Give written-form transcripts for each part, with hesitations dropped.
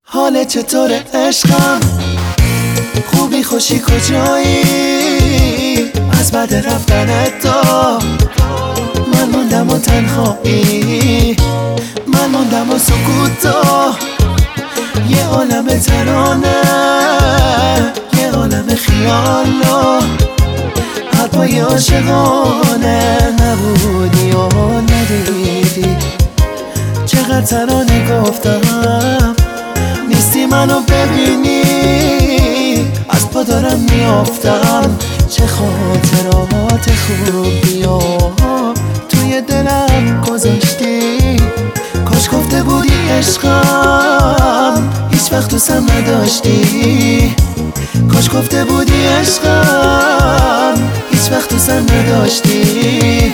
حال چطوره عشقم؟ خوبی خوشی کجایی؟ از بعد رفتنت تو من موندم و تنهایی، من موندم و سکوت تو یه عالم ترانه، یه عالم خیال و حرفای عاشقانه نبودی و ندیدی. چقدر ترانه گفتم نیستی منو ببینی، از پا دارم میافتم. چه خاطرات خوبی و توی دلم گذاشتی. کاش گفته بودی عشقم هیچ وقت دوستم نداشتی. کاش گفته بودی عشقم هیچ وقت دوستم نداشتی.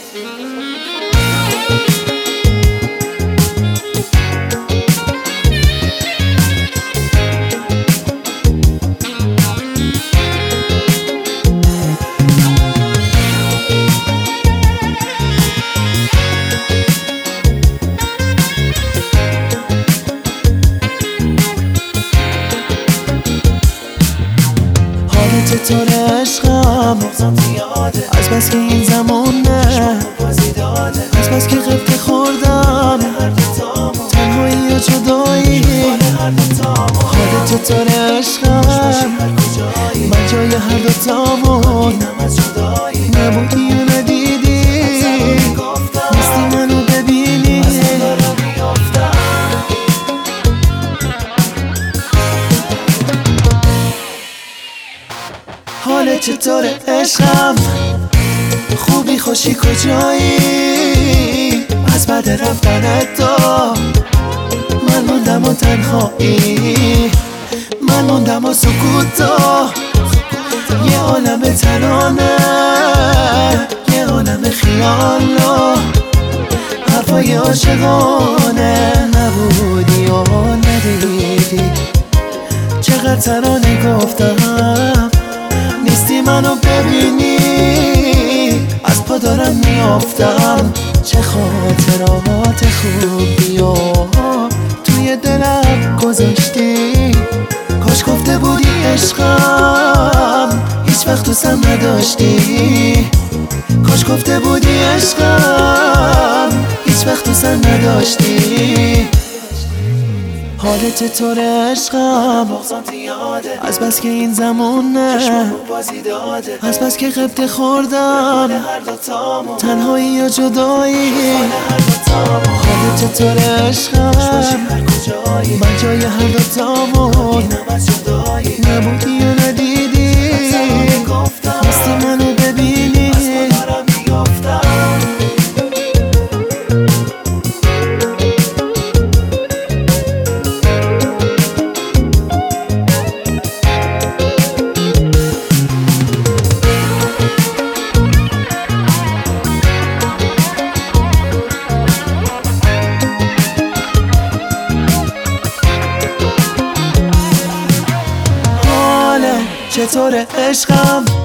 چطور عشقم از بس که این زمان نه، از بس که غفله خوردم تنهایی و جدایی. حال چطور عشقم؟ من جای هر دوتامون نبودی و ندیدی، نیستی منو ببینی. حال چطور عشقم؟ خوبی خوشی کجایی؟ از بعد رفتنت تو من موندم و تنهایی، من موندم و سکوت تو یه عالم ترانه، یه عالم خیال و حرفای عاشقانه نبودی و ندیدی. چقدر ترانه گفتم نیستی منو ببینی، از پا دارم میافتم. چه خاطرات خوبی و توی دلم گذاشتی. کاش گفته بودی عشقم هیچ وقت دوستم نداشتی. کاش گفته بودی عشقم هیچ وقت دوستم نداشتی. حال چطور عشقم؟ از بس که این زمان نه، از بس که غفله خوردم تنهایی و جدایی. حال چطور عشقم؟ من جای هر دوتامون نبودی و ندیدی، نیستی منو ببینی. چطور عشقم؟